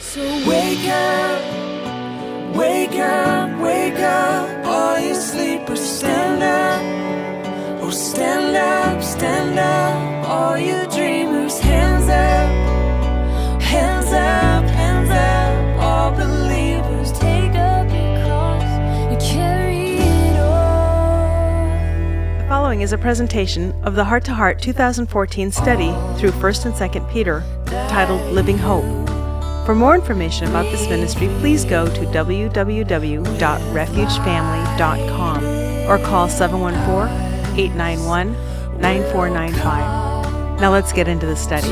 So wake up, wake up, wake up, all you sleepers, stand up. Oh, stand up, stand up, all you dreamers, hands up, hands up, hands up, all believers, take up your cross and carry it on. The following is a presentation of the Heart to Heart 2014 study through 1st and 2nd Peter, titled Living Hope. For more information about this ministry, please go to www.refugefamily.com or call 714-891-9495. Now let's get into the study.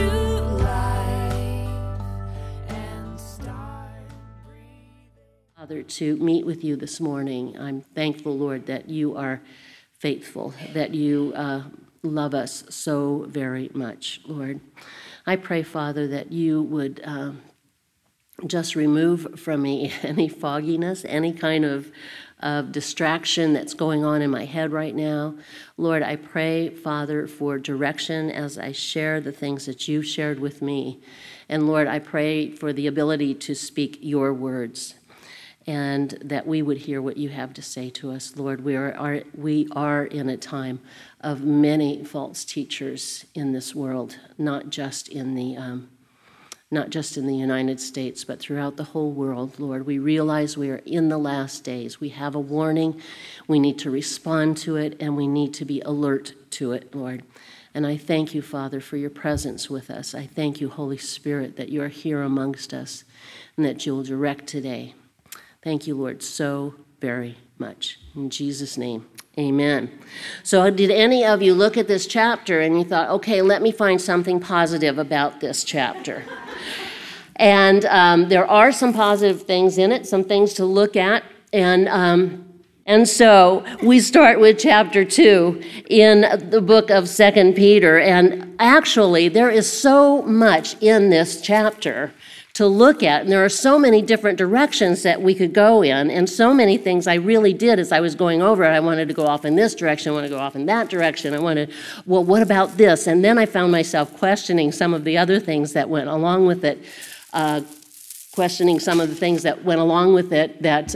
Father, to meet with you this morning. I'm thankful, Lord, that you are faithful, that you love us so very much, Lord. I pray, Father, that you would just remove from me any fogginess, any kind of distraction that's going on in my head right now. Lord, I pray, Father, for direction as I share the things that you've shared with me. And Lord, I pray for the ability to speak your words and that we would hear what you have to say to us. Lord, we are in a time of many false teachers in this world, not just in the United States, but throughout the whole world, Lord. We realize we are in the last days. We have a warning. We need to respond to it, and we need to be alert to it, Lord. And I thank you, Father, for your presence with us. I thank you, Holy Spirit, that you are here amongst us and that you'll direct today. Thank you, Lord, so very much. In Jesus' name, amen. So did any of you look at this chapter and you thought, okay, let me find something positive about this chapter? And there are some positive things in it, some things to look at. And so we start with chapter 2 in the book of 2 Peter. And actually, there is so much in this chapter to look at. And there are so many different directions that we could go in. And so many things I really did as I was going over it. I wanted to go off in this direction. I want to go off in that direction. I wanted, well, what about this? And then I found myself questioning some of the other things that went along with it. Questioning some of the things that went along with it that,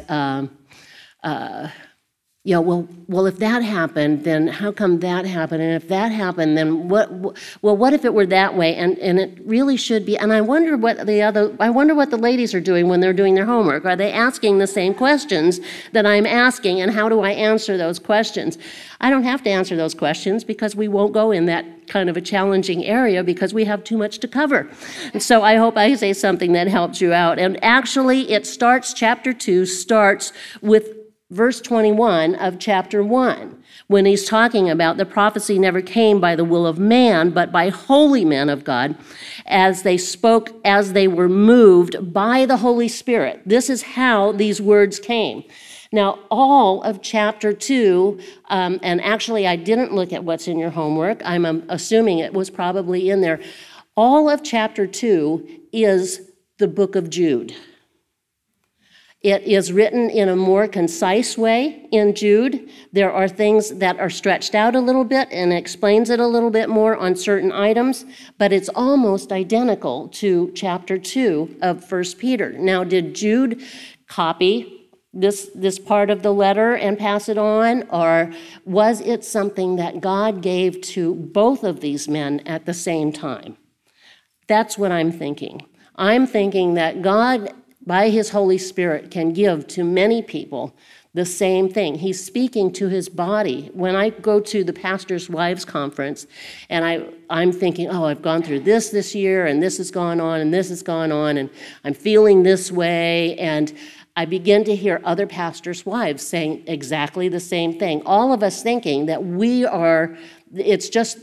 well, if that happened, then how come that happened? And if that happened, then what if it were that way? And it really should be. And I wonder what the ladies are doing when they're doing their homework. Are they asking the same questions that I'm asking? And how do I answer those questions? I don't have to answer those questions because we won't go in that kind of a challenging area because we have too much to cover. And so I hope I say something that helps you out. And actually, chapter 2 starts with verse 21 of chapter 1, when he's talking about the prophecy never came by the will of man, but by holy men of God, as they spoke, as they were moved by the Holy Spirit. This is how these words came. Now, all of chapter 2, and actually I didn't look at what's in your homework. I'm assuming it was probably in there. All of chapter 2 is the book of Jude. It is written in a more concise way in Jude. There are things that are stretched out a little bit and explains it a little bit more on certain items, but it's almost identical to chapter 2 of 1 Peter. Now, did Jude copy this part of the letter and pass it on, or was it something that God gave to both of these men at the same time? That's what I'm thinking. I'm thinking that God, by his Holy Spirit, can give to many people the same thing. He's speaking to his body. When I go to the Pastor's Wives Conference, and I'm thinking, I've gone through this year, and this has gone on, and this has gone on, and I'm feeling this way, and I begin to hear other pastors' wives saying exactly the same thing. All of us thinking that we're just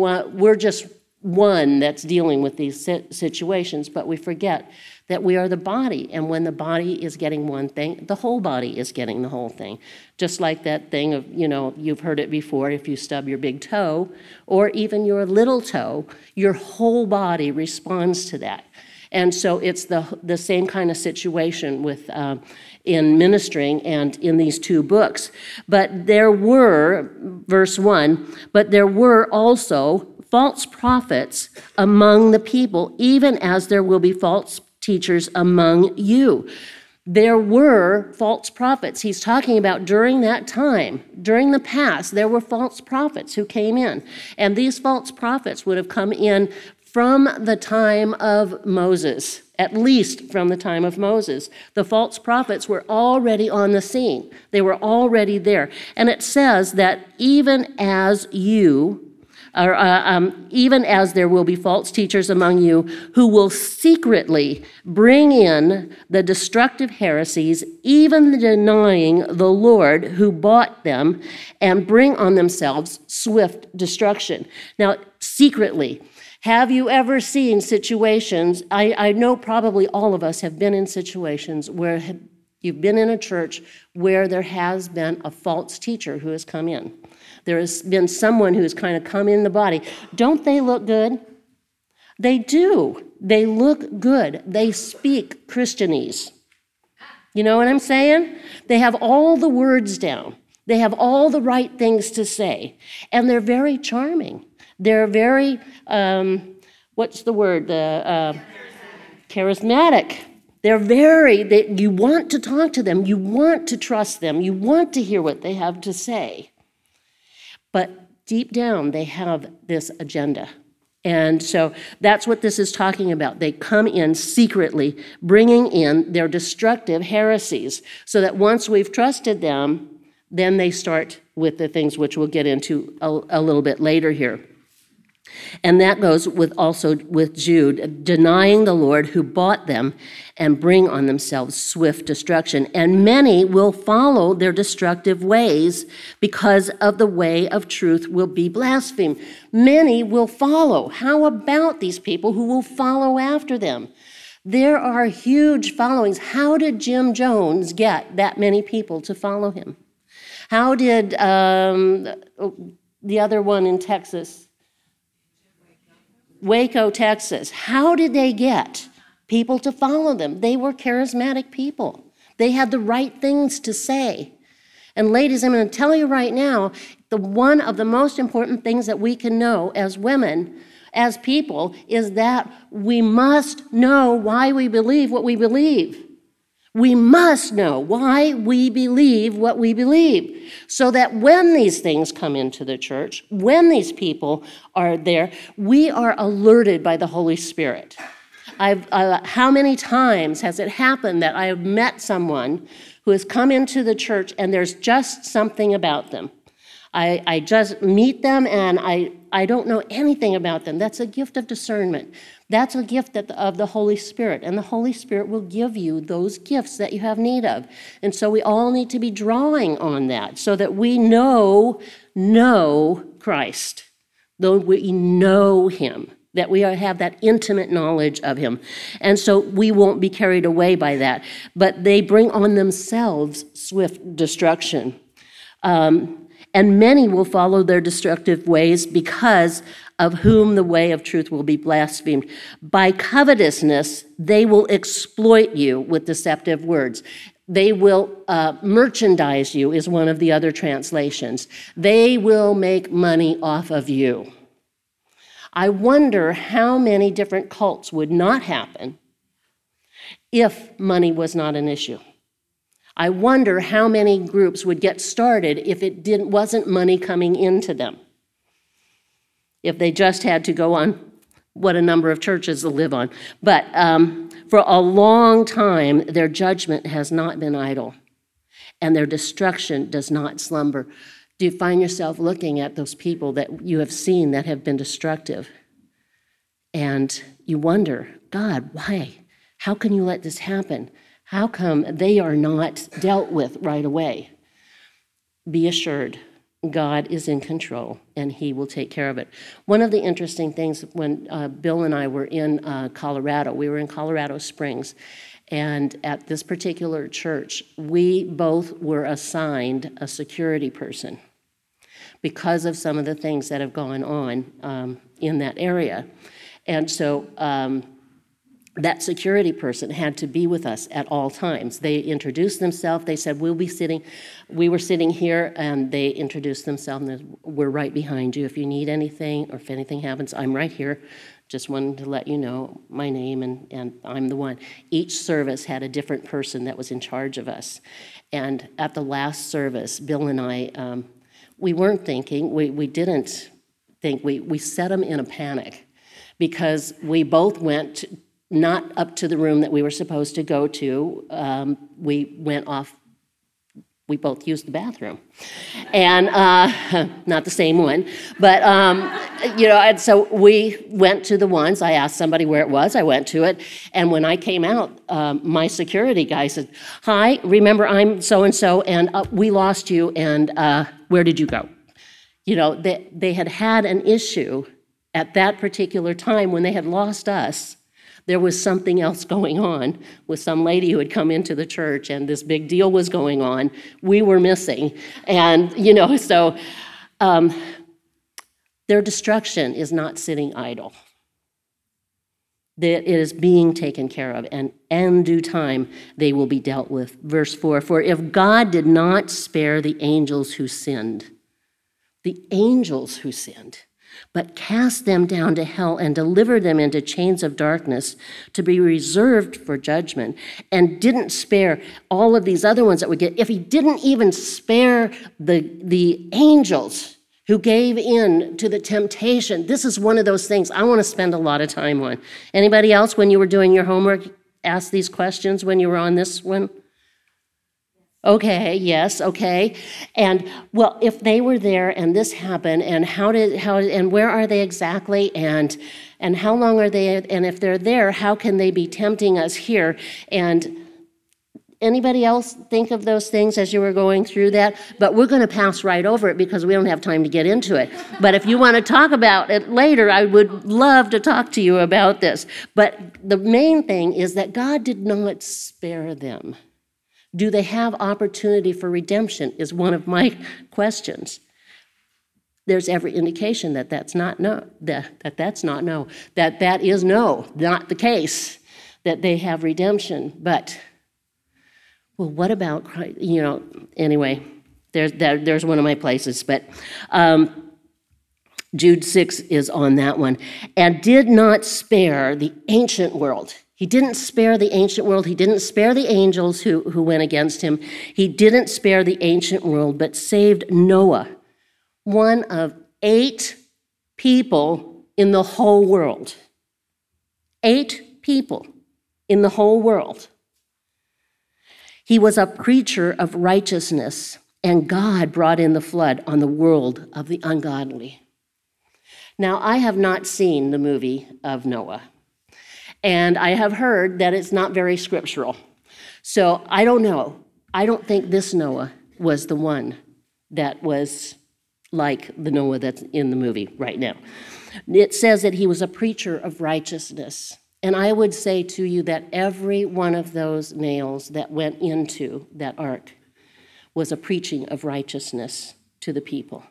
one that's dealing with these situations, but we forget that we are the body, and when the body is getting one thing, the whole body is getting the whole thing. Just like that thing of, you've heard it before, if you stub your big toe, or even your little toe, your whole body responds to that. And so it's the same kind of situation with in ministering and in these two books. But there were, verse 1, but there were also false prophets among the people, even as there will be false teachers among you. There were false prophets. He's talking about during that time, during the past, there were false prophets who came in. And these false prophets would have come in from the time of Moses, at least from the time of Moses. The false prophets were already on the scene. They were already there. And it says that even as there will be false teachers among you who will secretly bring in the destructive heresies, even denying the Lord who bought them, and bring on themselves swift destruction. Now, secretly, have you ever seen situations, I know probably all of us have been in situations where you've been in a church where there has been a false teacher who has come in. There has been someone who's kind of come in the body. Don't they look good? They do. They look good. They speak Christianese. You know what I'm saying? They have all the words down. They have all the right things to say. And they're very charming. They're very, charismatic. You want to talk to them. You want to trust them. You want to hear what they have to say. But deep down, they have this agenda. And so that's what this is talking about. They come in secretly, bringing in their destructive heresies, so that once we've trusted them, then they start with the things which we'll get into a little bit later here. And that goes also with Jude, denying the Lord who bought them and bring on themselves swift destruction. And many will follow their destructive ways because of the way of truth will be blasphemed. Many will follow. How about these people who will follow after them? There are huge followings. How did Jim Jones get that many people to follow him? How did the other one in Texas, Waco, Texas, how did they get people to follow them? They were charismatic people. They had the right things to say. And ladies, I'm going to tell you right now, one of the most important things that we can know as women, as people, is that we must know why we believe what we believe. We must know why we believe what we believe, so that when these things come into the church, when these people are there, we are alerted by the Holy Spirit. How many times has it happened that I have met someone who has come into the church and there's just something about them? I just meet them and I don't know anything about them. That's a gift of discernment. That's a gift of the Holy Spirit, and the Holy Spirit will give you those gifts that you have need of. And so we all need to be drawing on that so that we know Christ, though we know him, that we have that intimate knowledge of him. And so we won't be carried away by that. But they bring on themselves swift destruction. And many will follow their destructive ways because of whom the way of truth will be blasphemed. By covetousness, they will exploit you with deceptive words. They will merchandise you, is one of the other translations. They will make money off of you. I wonder how many different cults would not happen if money was not an issue. I wonder how many groups would get started if it wasn't money coming into them. If they just had to go on what a number of churches to live on. But for a long time, their judgment has not been idle, and their destruction does not slumber. Do you find yourself looking at those people that you have seen that have been destructive? And you wonder, God, why? How can you let this happen? How come they are not dealt with right away? Be assured, God is in control, and he will take care of it. One of the interesting things when Bill and I were in Colorado, we were in Colorado Springs, and at this particular church, we both were assigned a security person because of some of the things that have gone on in that area. And so that security person had to be with us at all times. They introduced themselves. They said, we were sitting here, and they introduced themselves, and we're right behind you. If you need anything or if anything happens, I'm right here. Just wanted to let you know my name, and I'm the one. Each service had a different person that was in charge of us. And at the last service, Bill and I, we weren't thinking, we didn't think, we set them in a panic because we both went not up to the room that we were supposed to go to. We went off. We both used the bathroom, and not the same one, but and so we went to the ones. I asked somebody where it was. I went to it, and when I came out, my security guy said, "Hi, remember I'm so and so, and we lost you. And where did you go?" You know, they had had an issue at that particular time when they had lost us. There was something else going on with some lady who had come into the church, and this big deal was going on. We were missing. And, so their destruction is not sitting idle. It is being taken care of, and in due time they will be dealt with. Verse 4, for if God did not spare the angels who sinned, but cast them down to hell and delivered them into chains of darkness to be reserved for judgment, and didn't spare all of these other ones that we get, if he didn't even spare the angels who gave in to the temptation, this is one of those things I want to spend a lot of time on. Anybody else, when you were doing your homework, ask these questions when you were on this one? Okay, yes, okay. And well, if they were there and this happened, and and where are they exactly, and how long are they, and if they're there, how can they be tempting us here? And anybody else think of those things as you were going through that? But we're going to pass right over it because we don't have time to get into it. But if you want to talk about it later, I would love to talk to you about this. But the main thing is that God did not spare them. Do they have opportunity for redemption is one of my questions. There's every indication that that's not no, that is no, not the case, that they have redemption. But, well, what about Christ? Anyway, there's one of my places. But Jude 6 is on that one. And did not spare the ancient world. He didn't spare the ancient world. He didn't spare the angels who went against him. He didn't spare the ancient world, but saved Noah, one of 8 people in the whole world. 8 people in the whole world. He was a preacher of righteousness, and God brought in the flood on the world of the ungodly. Now, I have not seen the movie of Noah. And I have heard that it's not very scriptural. So I don't know. I don't think this Noah was the one that was like the Noah that's in the movie right now. It says that he was a preacher of righteousness. And I would say to you that every one of those nails that went into that ark was a preaching of righteousness to the people.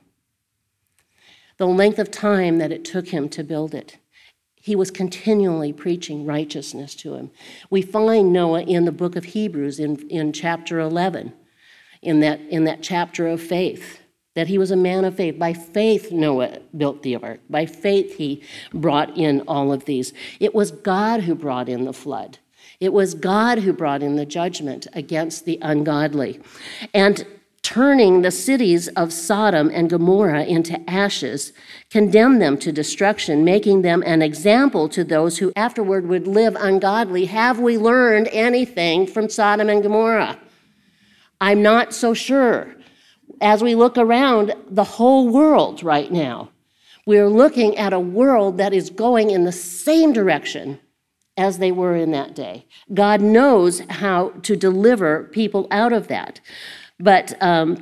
The length of time that it took him to build it, he was continually preaching righteousness to him. We find Noah in the book of Hebrews in chapter 11, in that chapter of faith, that he was a man of faith. By faith, Noah built the ark. By faith, he brought in all of these. It was God who brought in the flood. It was God who brought in the judgment against the ungodly. And turning the cities of Sodom and Gomorrah into ashes, condemned them to destruction, making them an example to those who afterward would live ungodly. Have we learned anything from Sodom and Gomorrah? I'm not so sure. As we look around the whole world right now, we're looking at a world that is going in the same direction as they were in that day. God knows how to deliver people out of that. But,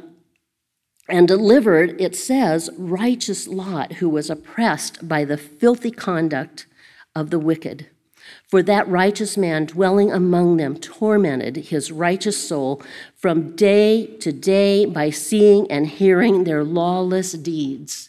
and delivered, it says, righteous Lot, who was oppressed by the filthy conduct of the wicked. For that righteous man dwelling among them tormented his righteous soul from day to day by seeing and hearing their lawless deeds.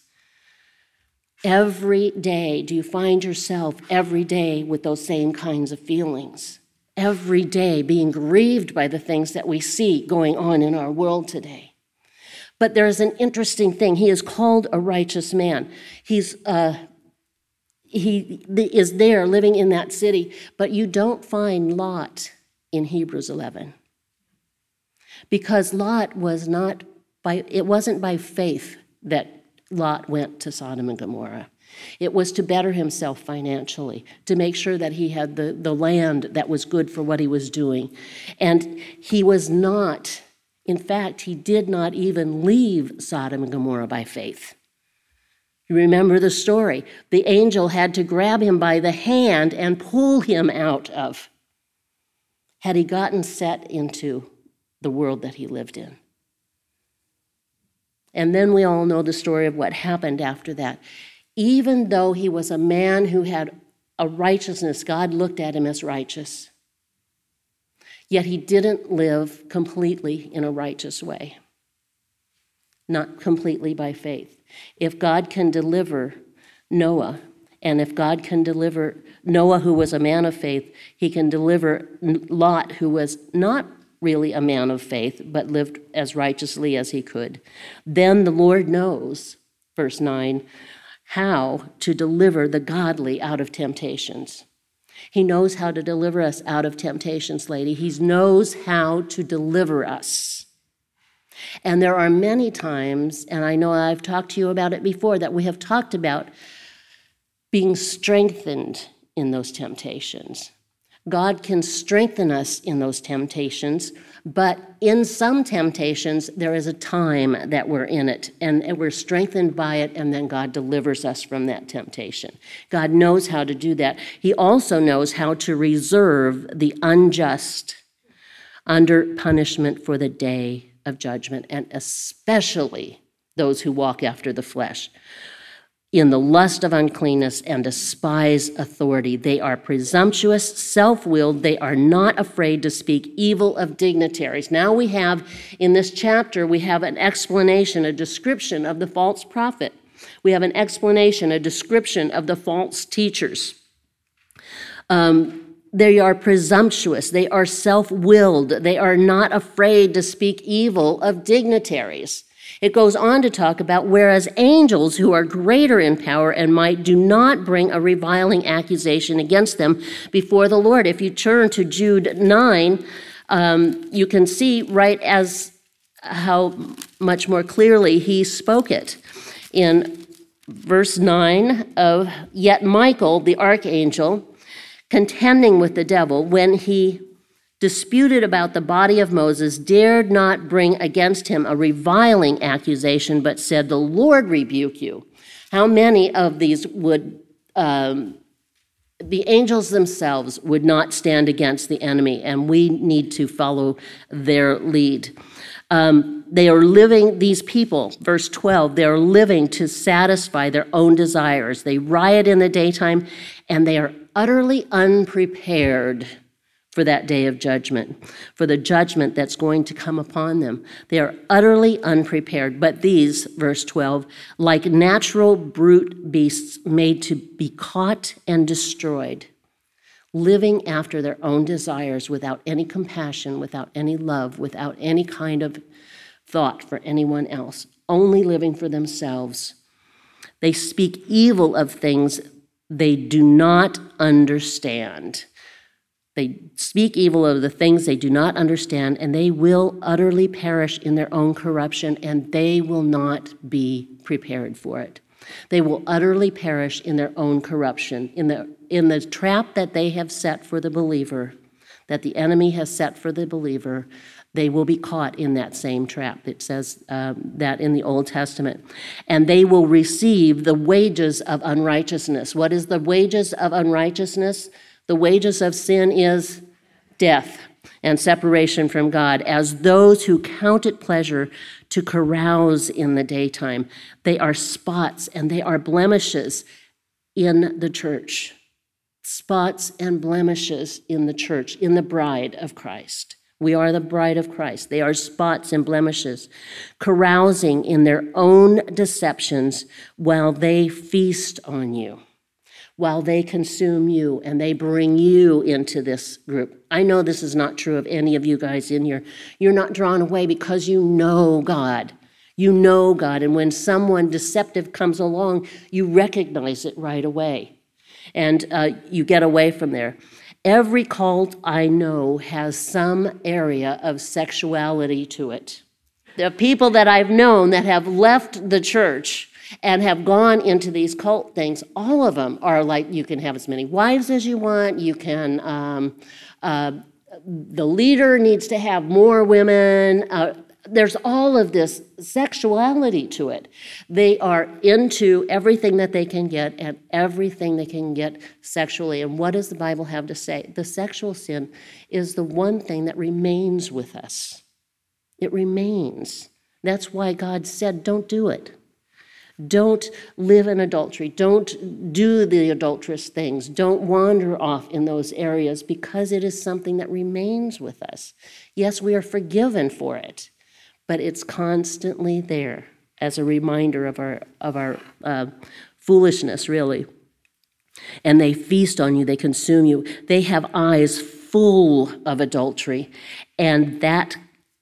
Every day, do you find yourself every day with those same kinds of feelings? Every day being grieved by the things that we see going on in our world today. But there's an interesting thing. He is called a righteous man. He's he is there living in that city, but you don't find Lot in Hebrews 11. Because Lot it wasn't by faith that Lot went to Sodom and Gomorrah. It was to better himself financially, to make sure that he had the land that was good for what he was doing. And he was not, in fact, he did not even leave Sodom and Gomorrah by faith. You remember the story. The angel had to grab him by the hand and pull him out of, had he gotten set into the world that he lived in. And then we all know the story of what happened after that. Even though he was a man who had a righteousness, God looked at him as righteous. Yet he didn't live completely in a righteous way, not completely by faith. If God can deliver Noah, and if God can deliver Noah, who was a man of faith, he can deliver Lot, who was not really a man of faith, but lived as righteously as he could. Then the Lord knows, verse 9, how to deliver the godly out of temptations. He knows how to deliver us out of temptations, lady. He knows how to deliver us. And there are many times, and I know I've talked to you about it before, that we have talked about being strengthened in those temptations. God can strengthen us in those temptations, but in some temptations, there is a time that we're in it, and we're strengthened by it, and then God delivers us from that temptation. God knows how to do that. He also knows how to reserve the unjust under punishment for the day of judgment, and especially those who walk after the flesh, in the lust of uncleanness and despise authority. They are presumptuous, self-willed. They are not afraid to speak evil of dignitaries. Now we have, in this chapter, we have an explanation, a description of the false prophet. We have an explanation, a description of the false teachers. They are presumptuous. They are self-willed. They are not afraid to speak evil of dignitaries. It goes on to talk about, whereas angels who are greater in power and might do not bring a reviling accusation against them before the Lord. If you turn to Jude 9, you can see right as how much more clearly he spoke it. In verse 9 of, yet Michael, the archangel, contending with the devil, when he disputed about the body of Moses, dared not bring against him a reviling accusation, but said, the Lord rebuke you. How many of these would, the angels themselves would not stand against the enemy, and we need to follow their lead. They are living, these people, verse 12, they are living to satisfy their own desires. They riot in the daytime, and they are utterly unprepared for that day of judgment, for the judgment that's going to come upon them. They are utterly unprepared. But these, verse 12, like natural brute beasts made to be caught and destroyed, living after their own desires without any compassion, without any love, without any kind of thought for anyone else, only living for themselves. They speak evil of things they do not understand. They speak evil of the things they do not understand, and they will utterly perish in their own corruption, and they will not be prepared for it. They will utterly perish in their own corruption, in the trap that they have set for the believer, that the enemy has set for the believer. They will be caught in that same trap. It says that in the Old Testament. And they will receive the wages of unrighteousness. What is the wages of unrighteousness? The wages of sin is death and separation from God, as those who count it pleasure to carouse in the daytime. They are spots and they are blemishes in the church. Spots and blemishes in the church, in the bride of Christ. We are the bride of Christ. They are spots and blemishes, carousing in their own deceptions while they feast on you, while they consume you, and they bring you into this group. I know this is not true of any of you guys in here. You're not drawn away because you know God. You know God, and when someone deceptive comes along, you recognize it right away. and you get away from there. Every cult I know has some area of sexuality to it. The people that I've known that have left the church and have gone into these cult things, all of them are like, you can have as many wives as you want, you can, the leader needs to have more women. There's all of this sexuality to it. They are into everything that they can get and everything they can get sexually. And what does the Bible have to say? The sexual sin is the one thing that remains with us. It remains. That's why God said, don't do it. Don't live in adultery. Don't do the adulterous things. Don't wander off in those areas, because it is something that remains with us. Yes, we are forgiven for it, but it's constantly there as a reminder of our foolishness, really. And they feast on you. They consume you. They have eyes full of adultery, and that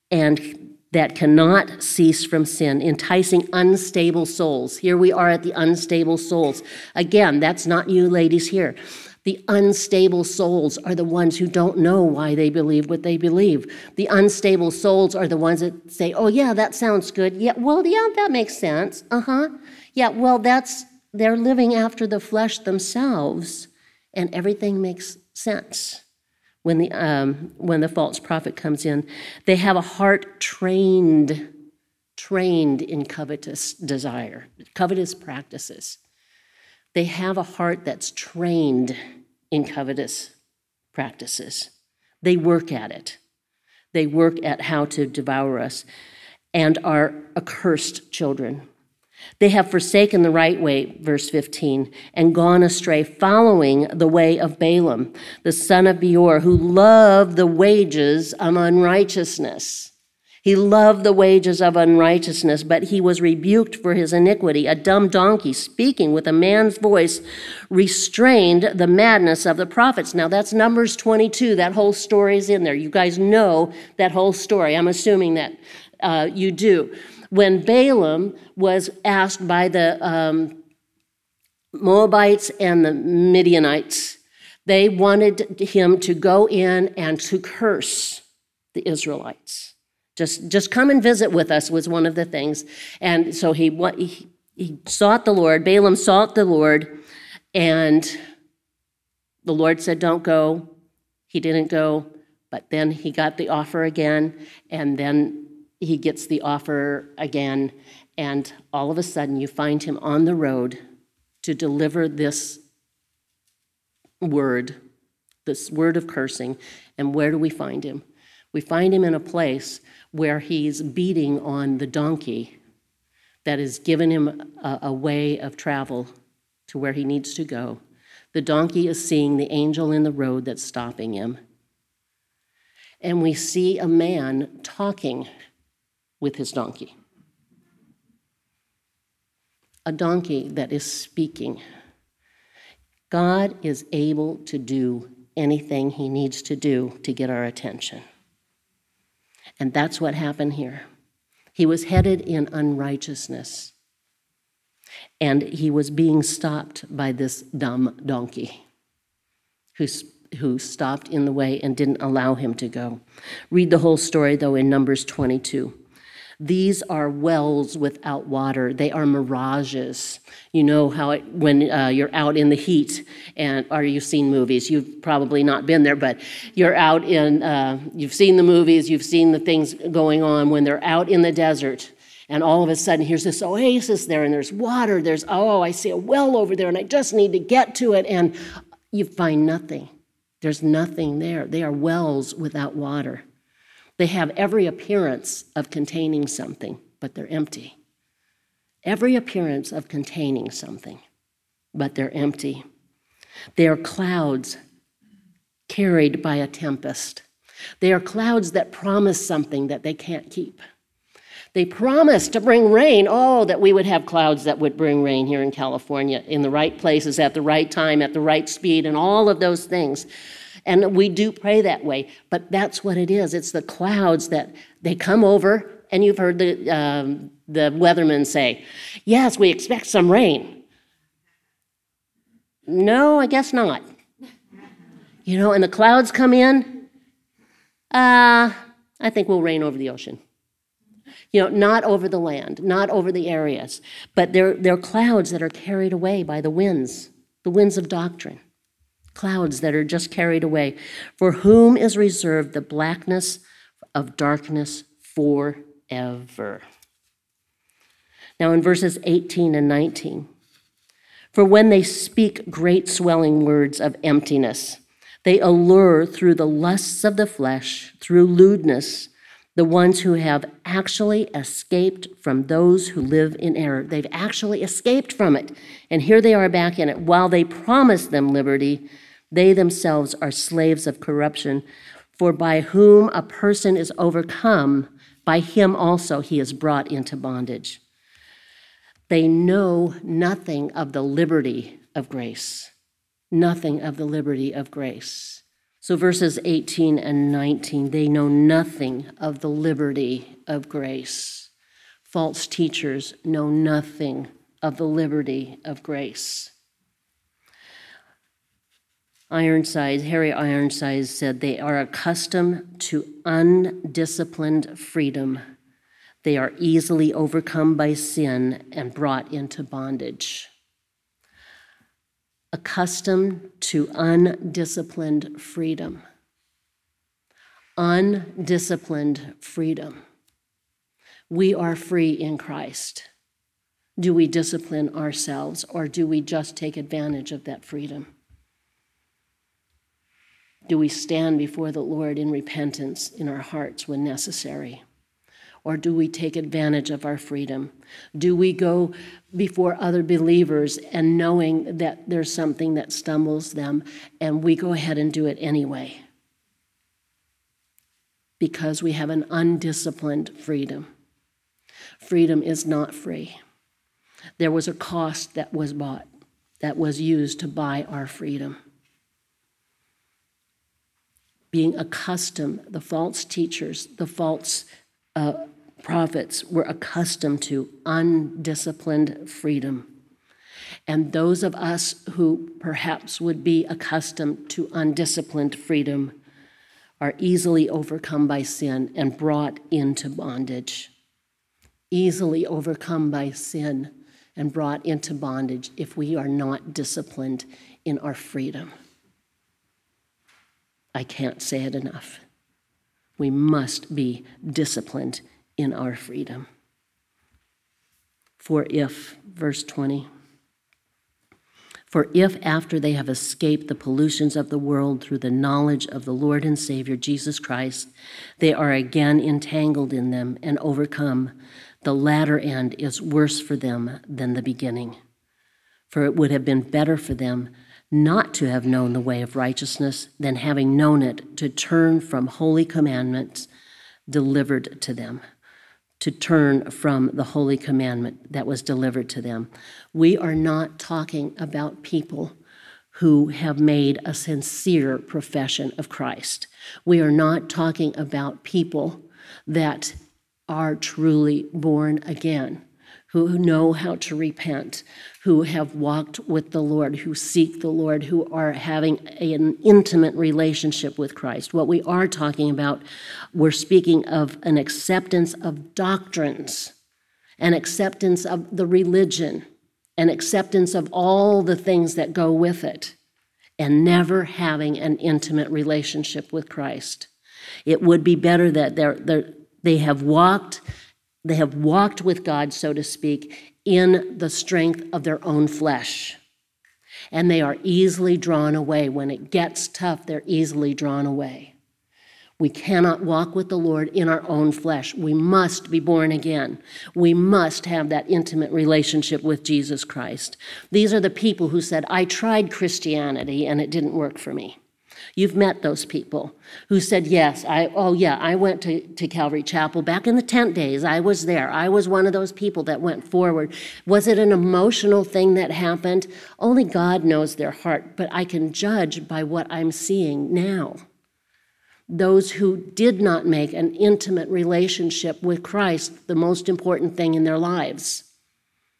cannot cease from sin, enticing unstable souls. Here we are at the unstable souls. Again, that's not you ladies here. The unstable souls are the ones who don't know why they believe what they believe. The unstable souls are the ones that say, oh yeah, that sounds good. Yeah, well, yeah, that makes sense. Yeah, well, they're living after the flesh themselves, and everything makes sense. When the false prophet comes in, they have a heart trained in covetous desire, covetous practices. They have a heart that's trained in covetous practices. They work at it. They work at how to devour us, and are accursed children. They have forsaken the right way, verse 15, and gone astray, following the way of Balaam, the son of Beor, who loved the wages of unrighteousness. He loved the wages of unrighteousness, but he was rebuked for his iniquity. A dumb donkey, speaking with a man's voice, restrained the madness of the prophets. Now, that's Numbers 22. That whole story is in there. You guys know that whole story. I'm assuming that you do. When Balaam was asked by the Moabites and the Midianites, they wanted him to go in and to curse the Israelites. Just come and visit with us was one of the things. And so he sought the Lord. Balaam sought the Lord, and the Lord said, don't go. He didn't go, but then he got the offer again, and then he gets the offer again, and all of a sudden you find him on the road to deliver this word of cursing. And where do we find him? We find him in a place where he's beating on the donkey that has given him a way of travel to where he needs to go. The donkey is seeing the angel in the road that's stopping him. And we see a man talking with his donkey. A donkey that is speaking. God is able to do anything he needs to do to get our attention. And that's what happened here. He was headed in unrighteousness, and he was being stopped by this dumb donkey who stopped in the way and didn't allow him to go. Read the whole story, though, in Numbers 22. These are wells without water. They are mirages. You know how when you're out in the heat, or you've seen movies. You've probably not been there, but you're out you've seen the movies, you've seen the things going on when they're out in the desert, and all of a sudden here's this oasis there, and there's water. I see a well over there, and I just need to get to it, and you find nothing. There's nothing there. They are wells without water. They have every appearance of containing something, but they're empty. Every appearance of containing something, but they're empty. They are clouds carried by a tempest. They are clouds that promise something that they can't keep. They promise to bring rain. Oh, that we would have clouds that would bring rain here in California in the right places, at the right time, at the right speed, and all of those things. And we do pray that way, but that's what it is. It's the clouds that they come over, and you've heard the weathermen say, yes, we expect some rain. No, I guess not. And the clouds come in, I think we'll reign over the ocean. Not over the land, not over the areas, but they're clouds that are carried away by the winds of doctrine. Clouds that are just carried away. For whom is reserved the blackness of darkness forever. Now in verses 18 and 19, for when they speak great swelling words of emptiness, they allure through the lusts of the flesh, through lewdness, the ones who have actually escaped from those who live in error. They've actually escaped from it. And here they are back in it. While they promise them liberty, they themselves are slaves of corruption. For by whom a person is overcome, by him also he is brought into bondage. They know nothing of the liberty of grace. Nothing of the liberty of grace. So verses 18 and 19, they know nothing of the liberty of grace. False teachers know nothing of the liberty of grace. Harry Ironsides said, they are accustomed to undisciplined freedom. They are easily overcome by sin and brought into bondage. Accustomed to undisciplined freedom. Undisciplined freedom. We are free in Christ. Do we discipline ourselves, or do we just take advantage of that freedom? Do we stand before the Lord in repentance in our hearts when necessary? Or do we take advantage of our freedom? Do we go before other believers and knowing that there's something that stumbles them, and we go ahead and do it anyway? Because we have an undisciplined freedom. Freedom is not free. There was a cost that was bought, that was used to buy our freedom. Being accustomed, the false teachers, the false prophets were accustomed to undisciplined freedom. And those of us who perhaps would be accustomed to undisciplined freedom are easily overcome by sin and brought into bondage. Easily overcome by sin and brought into bondage if we are not disciplined in our freedom. I can't say it enough. We must be disciplined in our freedom. Verse 20, for if after they have escaped the pollutions of the world through the knowledge of the Lord and Savior Jesus Christ, they are again entangled in them and overcome, the latter end is worse for them than the beginning. For it would have been better for them not to have known the way of righteousness than having known it to turn from holy commandments delivered to them. To turn from the holy commandment that was delivered to them. We are not talking about people who have made a sincere profession of Christ. We are not talking about people that are truly born again, who know how to repent, who have walked with the Lord, who seek the Lord, who are having an intimate relationship with Christ. What we are talking about, we're speaking of an acceptance of doctrines, an acceptance of the religion, an acceptance of all the things that go with it, and never having an intimate relationship with Christ. It would be better that they have walked with God, so to speak, in the strength of their own flesh. And they are easily drawn away. When it gets tough, they're easily drawn away. We cannot walk with the Lord in our own flesh. We must be born again. We must have that intimate relationship with Jesus Christ. These are the people who said, I tried Christianity and it didn't work for me. You've met those people who said, yes, I went to Calvary Chapel back in the tent days. I was there. I was one of those people that went forward. Was it an emotional thing that happened? Only God knows their heart, but I can judge by what I'm seeing now. Those who did not make an intimate relationship with Christ the most important thing in their lives.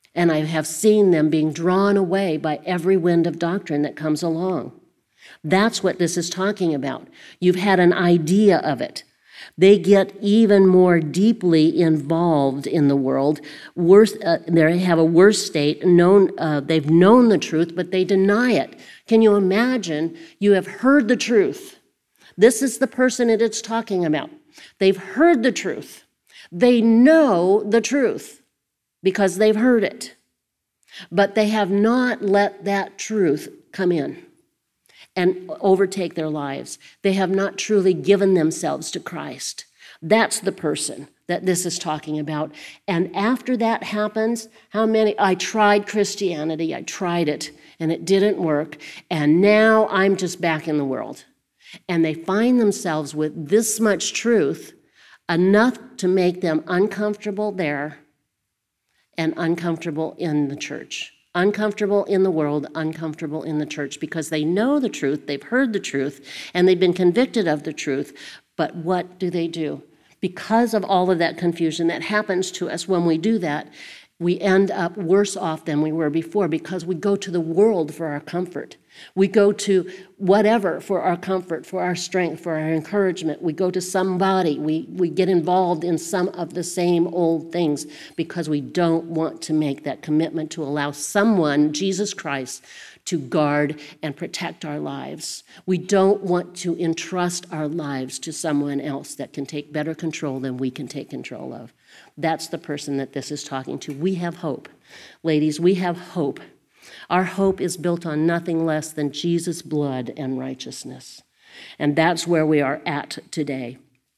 And I have seen them being drawn away by every wind of doctrine that comes along. That's what this is talking about. You've had an idea of it. They get even more deeply involved in the world. They have a worse state. They've known the truth, but they deny it. Can you imagine? You have heard the truth. This is the person that it's talking about. They've heard the truth. They know the truth because they've heard it. But they have not let that truth come in and overtake their lives. They have not truly given themselves to Christ. That's the person that this is talking about. And after that happens, I tried Christianity, I tried it, and it didn't work, and now I'm just back in the world. And they find themselves with this much truth, enough to make them uncomfortable there and uncomfortable in the church. Uncomfortable in the world, uncomfortable in the church, because they know the truth, they've heard the truth, and they've been convicted of the truth. But what do? Because of all of that confusion that happens to us when we do that, we end up worse off than we were before, because we go to the world for our comfort. We go to whatever for our comfort, for our strength, for our encouragement. We go to somebody. We get involved in some of the same old things because we don't want to make that commitment to allow someone, Jesus Christ, to guard and protect our lives. We don't want to entrust our lives to someone else that can take better control than we can take control of. That's the person that this is talking to. We have hope. Ladies, we have hope. Our hope is built on nothing less than Jesus' blood and righteousness. And that's where we are at today.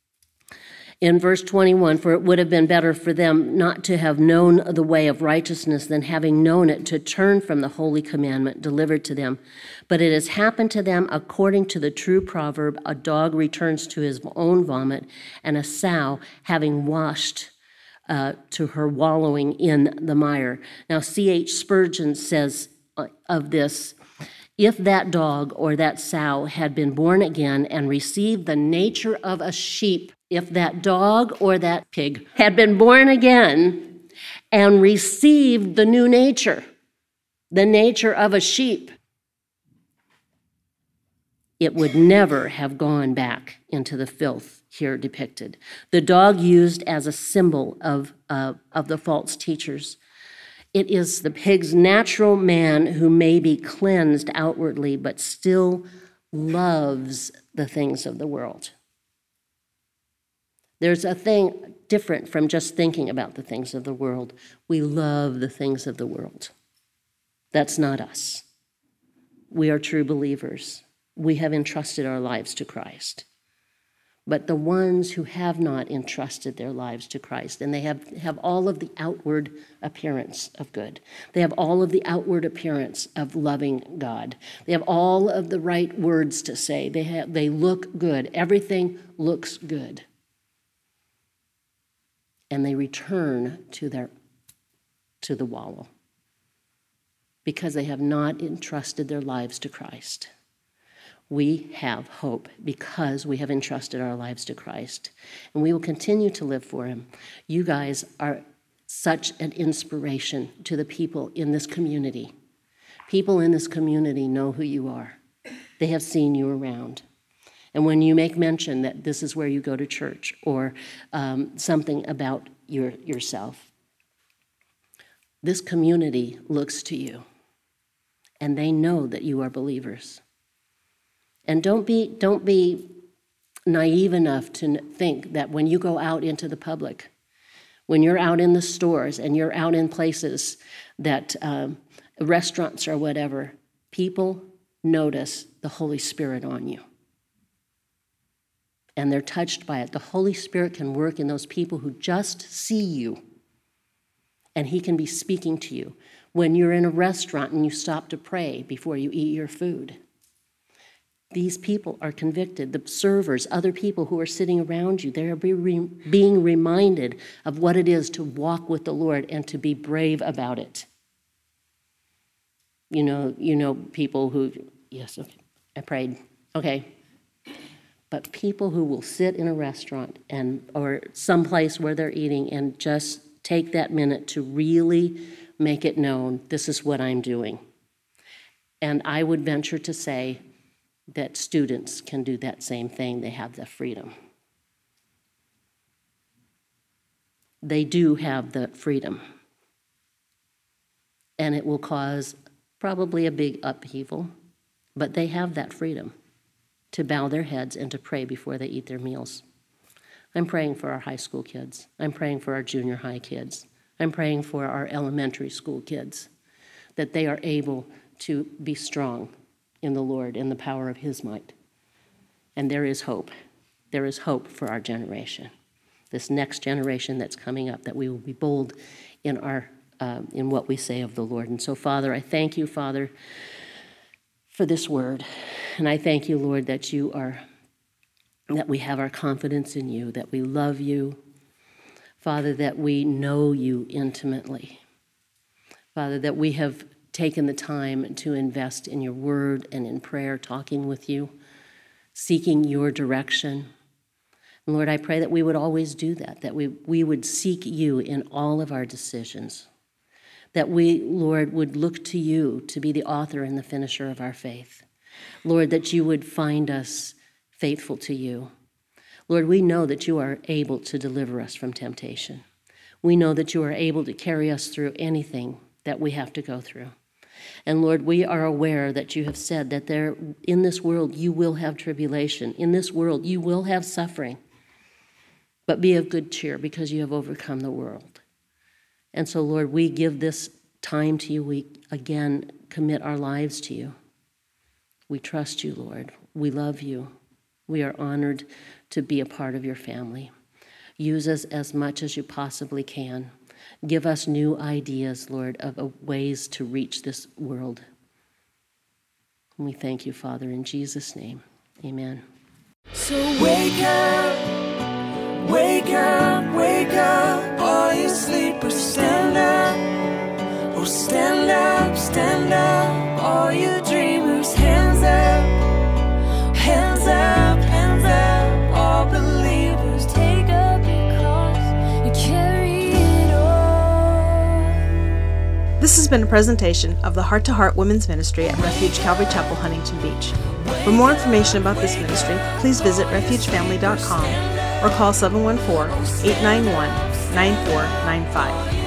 In verse 21, for it would have been better for them not to have known the way of righteousness than having known it to turn from the holy commandment delivered to them. But it has happened to them according to the true proverb, a dog returns to his own vomit, and a sow having washed to her wallowing in the mire. Now, C.H. Spurgeon says of this, if that dog or that sow had been born again and received the nature of a sheep, if that dog or that pig had been born again and received the new nature, the nature of a sheep, it would never have gone back into the filth here depicted. The dog used as a symbol of the false teachers. It is the pig's natural man who may be cleansed outwardly, but still loves the things of the world. There's a thing different from just thinking about the things of the world. We love the things of the world. That's not us. We are true believers. We have entrusted our lives to Christ. But the ones who have not entrusted their lives to Christ, and they have all of the outward appearance of good. They have all of the outward appearance of loving God. They have all of the right words to say. They look good. Everything looks good. And they return to the wallow because they have not entrusted their lives to Christ. We have hope because we have entrusted our lives to Christ, and we will continue to live for him. You guys are such an inspiration to the people in this community. People in this community know who you are. They have seen you around. And when you make mention that this is where you go to church or something about yourself, this community looks to you, and they know that you are believers. And don't be naive enough to think that when you go out into the public, when you're out in the stores and you're out in places that restaurants or whatever, people notice the Holy Spirit on you. And they're touched by it. The Holy Spirit can work in those people who just see you, and he can be speaking to you. When you're in a restaurant and you stop to pray before you eat your food, these people are convicted. The servers, other people who are sitting around you, they're being reminded of what it is to walk with the Lord and to be brave about it. You know people who, yes, okay, I prayed, okay. But people who will sit in a restaurant or someplace where they're eating and just take that minute to really make it known, this is what I'm doing. And I would venture to say that students can do that same thing. They have the freedom. They do have the freedom. And it will cause probably a big upheaval, but they have that freedom to bow their heads and to pray before they eat their meals. I'm praying for our high school kids. I'm praying for our junior high kids. I'm praying for our elementary school kids, that they are able to be strong in the Lord, in the power of His might. And there is hope. There is hope for our generation, this next generation that's coming up, that we will be bold in in what we say of the Lord. And so, Father, I thank you, Father, for this word. And I thank you, Lord, that we have our confidence in you, that we love you, Father, that we know you intimately. Father, that we have taken the time to invest in your word and in prayer, talking with you, seeking your direction. And Lord, I pray that we would always do that we would seek you in all of our decisions, that we, Lord, would look to you to be the author and the finisher of our faith. Lord, that you would find us faithful to you. Lord, we know that you are able to deliver us from temptation. We know that you are able to carry us through anything that we have to go through. And Lord, we are aware that you have said that in this world you will have tribulation. In this world you will have suffering. But be of good cheer, because you have overcome the world. And so, Lord, we give this time to you. We, again, commit our lives to you. We trust you, Lord. We love you. We are honored to be a part of your family. Use us as much as you possibly can. Give us new ideas, Lord, of ways to reach this world. And we thank you, Father, in Jesus' name. Amen. So wake up, wake up, wake up, all you sleepers, stand up. Oh, stand up, stand up, all you dreamers, hands up, hands up, hands up, all believers, take up your cross and carry it on. This has been a presentation of the Heart to Heart Women's Ministry at Refuge Calvary Chapel, Huntington Beach. For more information about this ministry, please visit refugefamily.com or call 714-891-9495.